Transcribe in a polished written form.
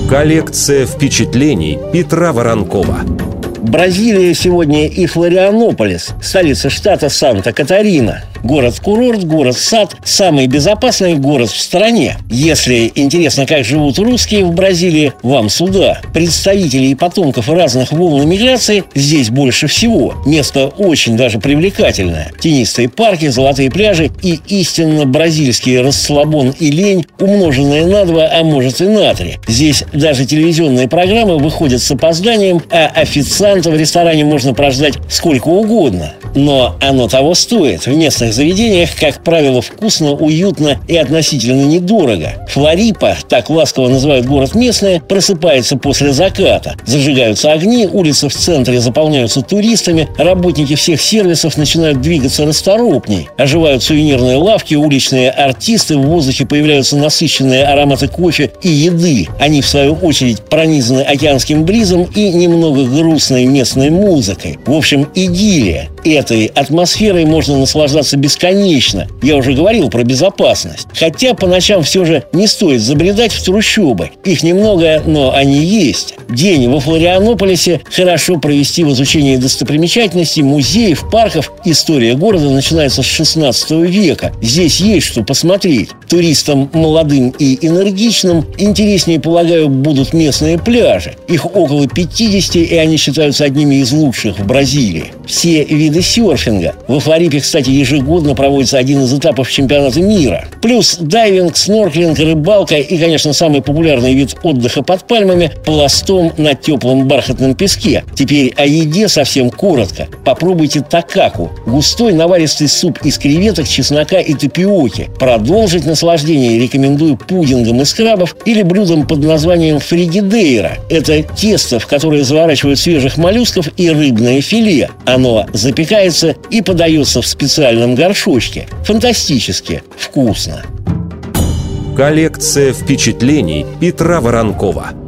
Коллекция впечатлений Петра Воронкова. Бразилия сегодня и Флорианополис, столица штата Санта-Катарина. Город-курорт, город-сад, самый безопасный город в стране. Если интересно, как живут русские в Бразилии, вам сюда. Представителей и потомков разных волн миграции здесь больше всего. Место очень даже привлекательное. Тенистые парки, золотые пляжи и истинно бразильский расслабон и лень, умноженные на 2, а может и на 3. Здесь даже телевизионные программы выходят с опозданием, а официанта в ресторане можно прождать сколько угодно. Но оно того стоит. В местных заведениях, как правило, вкусно, уютно и относительно недорого. Флорипа, так ласково называют город местные, просыпается после заката. Зажигаются огни, улицы в центре заполняются туристами, работники всех сервисов начинают двигаться расторопней. Оживают сувенирные лавки, уличные артисты, в воздухе появляются насыщенные ароматы кофе и еды. Они, в свою очередь, пронизаны океанским бризом и немного грустной местной музыкой. В общем, идиллия. Этой атмосферой можно наслаждаться бесконечно. Я уже говорил про безопасность. Хотя по ночам все же не стоит забредать в трущобы. Их немного, но они есть. День во Флорианополисе хорошо провести в изучении достопримечательностей, музеев, парков. История города начинается с 16 века. Здесь есть что посмотреть. Туристам молодым и энергичным интереснее, полагаю, будут местные пляжи. Их около 50, и они считаются одними из лучших в Бразилии. Все виды серфинга. Во Флорипе, кстати, ежегодно проводится один из этапов чемпионата мира. Плюс дайвинг, снорклинг, рыбалка и, конечно, самый популярный вид отдыха под пальмами – пластом на теплом бархатном песке. Теперь о еде совсем коротко. Попробуйте такаку – густой наваристый суп из креветок, чеснока и тапиоки. Продолжить наслаждение рекомендую пудингом из крабов или блюдом под названием фригидейра. Это тесто, в которое заворачивают свежих моллюсков и рыбное филе. Оно запекается и подается в специальном горшочке. Фантастически вкусно. Коллекция впечатлений Петра Воронкова.